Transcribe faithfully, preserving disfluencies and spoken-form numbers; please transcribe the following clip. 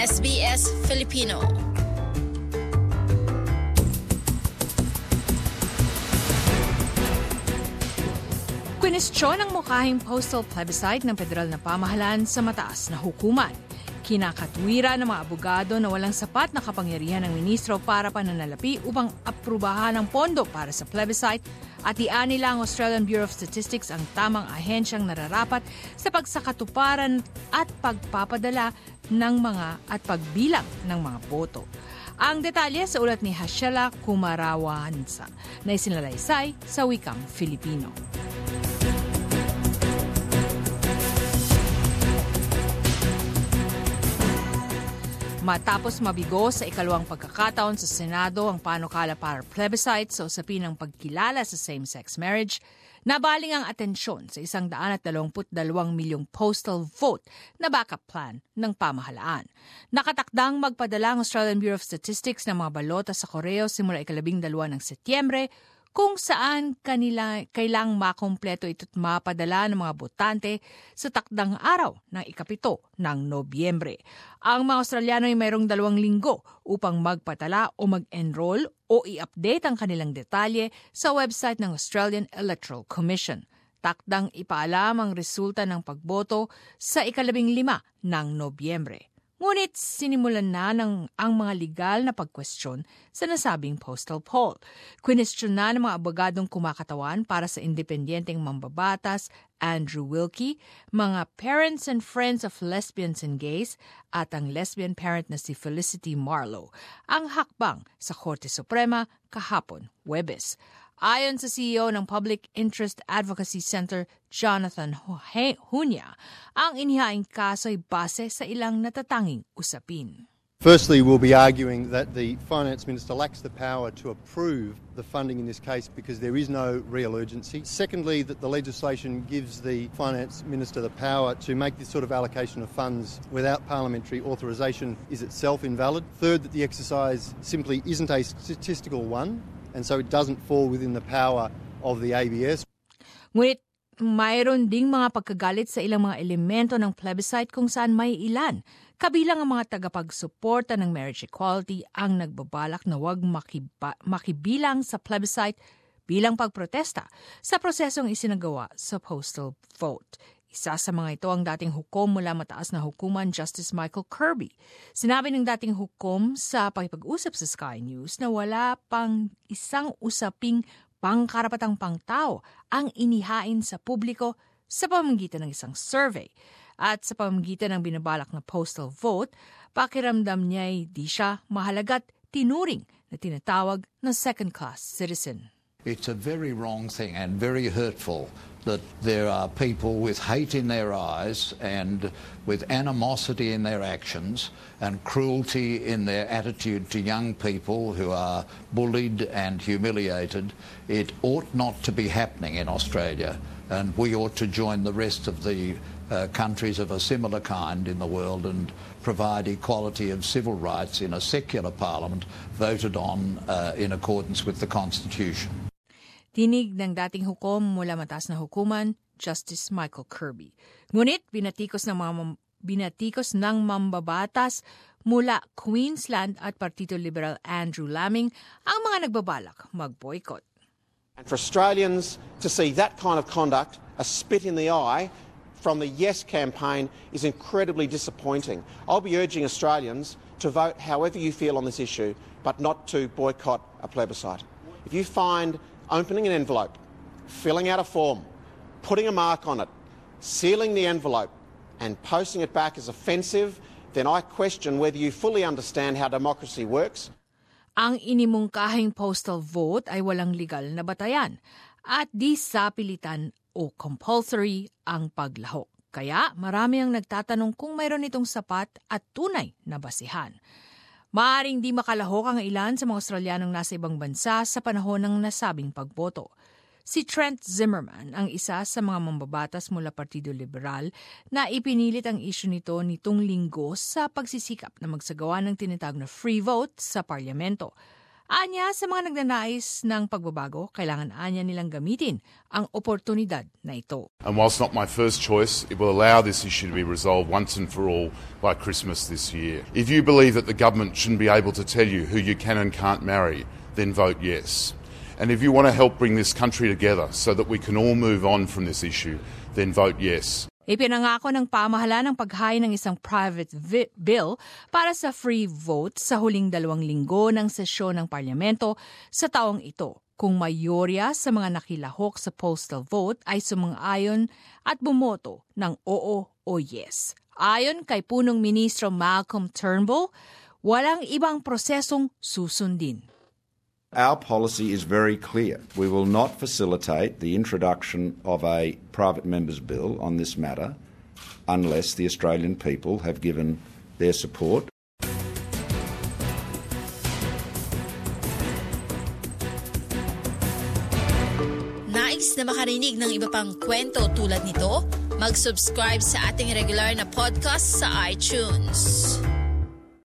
S B S Filipino. Kwinestyon ang mukhahing postal plebiscite ng federal na pamahalaan sa mataas na hukuman. Kinakatwira ng mga abogado na walang sapat na kapangyarihan ng ministro para pananalapi upang aprubahan ang pondo para sa plebiscite at iyan nila ang Australian Bureau of Statistics ang tamang ahensyang nararapat sa pagsakatuparan at pagpapadala ng mga at pagbilang ng mga boto. Ang detalye sa ulat ni Hashela Kumarawansa na isinalaysay sa wikang Filipino. Matapos mabigo sa ikalawang pagkakataon sa Senado ang panukala para plebiscite sa usapin ng pagkilala sa same-sex marriage, nabaling ang atensyon sa isang daan at dalawamput dalawang milyong postal vote na backup plan ng pamahalaan. Nakatakdang magpadala ang Australian Bureau of Statistics ng mga balota sa koreo simula ikalabing dalawa ng Setyembre kung saan kanila kailang makompleto ito't mapadala ng mga botante sa takdang araw ng ikapito ng Nobyembre. Ang mga Australiano ay mayroong dalawang linggo upang magpatala o mag-enroll o i-update ang kanilang detalye sa website ng Australian Electoral Commission. Takdang ipaalam ang resulta ng pagboto sa ikalabing lima ng Nobyembre. Ngunit sinimulan na ng ang mga legal na pagkwestiyon sa nasabing postal poll. Kwinestyon na ng mga abogadong kumakatawan para sa independenteng mambabatas, Andrew Wilkie, mga parents and friends of lesbians and gays, at ang lesbian parent na si Felicity Marlowe, ang hakbang sa Korte Suprema kahapon, Huwebes. Ayon sa C E O ng Public Interest Advocacy Center, Jonathan Hunya, ang inihaing kaso ay base sa ilang natatanging usapin. Firstly, we'll be arguing that the Finance Minister lacks the power to approve the funding in this case because there is no real urgency. Secondly, that the legislation gives the Finance Minister the power to make this sort of allocation of funds without parliamentary authorisation is itself invalid. Third, that the exercise simply isn't a statistical one, and so it doesn't fall within the power of the A B S. Ngunit mayroon ding mga pagkagalit sa ilang mga elemento ng plebiscite kung saan may ilan, kabilang ang mga tagapagsuporta ng marriage equality ang nagbabalak na huwag makiba- makibilang sa plebiscite bilang pagprotesta sa prosesong isinagawa sa postal vote. Isa sa mga ito ang dating hukom mula mataas na hukuman Justice Michael Kirby. Sinabi ng dating hukom sa pakipag-usap sa Sky News na wala pang isang usaping pangkarapatang pangtao ang inihain sa publiko sa pamamagitan ng isang survey. At sa pamamagitan ng binabalak na postal vote, pakiramdam niya ay di siya mahalagat tinuring na tinatawag na second-class citizen. It's a very wrong thing and very hurtful that there are people with hate in their eyes and with animosity in their actions and cruelty in their attitude to young people who are bullied and humiliated. It ought not to be happening in Australia, and we ought to join the rest of the uh, countries of a similar kind in the world and provide equality of civil rights in a secular parliament voted on uh, in accordance with the Constitution. Tinig ng dating hukom mula mataas na hukuman, Justice Michael Kirby. Ngunit binatikos ng mga binatikos ng mambabatas mula Queensland at Partido Liberal Andrew Laming ang mga nagbabalak mag-boycott. And for Australians to see that kind of conduct, a spit in the eye from the Yes campaign, is incredibly disappointing. I'll be urging Australians to vote however you feel on this issue, but not to boycott a plebiscite. If you find opening an envelope, filling out a form, putting a mark on it, sealing the envelope and posting it back as offensive, then I question whether you fully understand how democracy works. Ang inimungkahing postal vote ay walang legal na batayan at di sapilitan o compulsory ang paglahok. Kaya marami ang nagtatanong kung mayroon itong sapat at tunay na basihan. Maaaring di makalahok ang ilan sa mga Australianong nasa ibang bansa sa panahon ng nasabing pagboto. Si Trent Zimmerman ang isa sa mga mambabatas mula Partido Liberal na ipinilit ang isyu nito nitong linggo sa pagsisikap na magsagawa ng tinatawag na free vote sa parlamento. Anya, sa mga nagnanais ng pagbabago, kailangan anya nilang gamitin ang oportunidad na ito. And whilst not my first choice, it will allow this issue to be resolved once and for all by Christmas this year. If you believe that the government shouldn't be able to tell you who you can and can't marry, then vote yes. And if you want to help bring this country together so that we can all move on from this issue, then vote yes. Ipinangako ng pamahalaan ang paghain ng isang private vi- bill para sa free vote sa huling dalawang linggo ng sesyon ng parlamento sa taong ito, kung mayorya sa mga nakilahok sa postal vote ay sumang-ayon at bumoto ng oo o yes. Ayon kay punong ministro Malcolm Turnbull, walang ibang prosesong susundin. Our policy is very clear. We will not facilitate the introduction of a private member's bill on this matter unless the Australian people have given their support. Nais na makarinig ng iba pang kwento tulad nito? Mag-subscribe sa ating regular na podcast sa iTunes.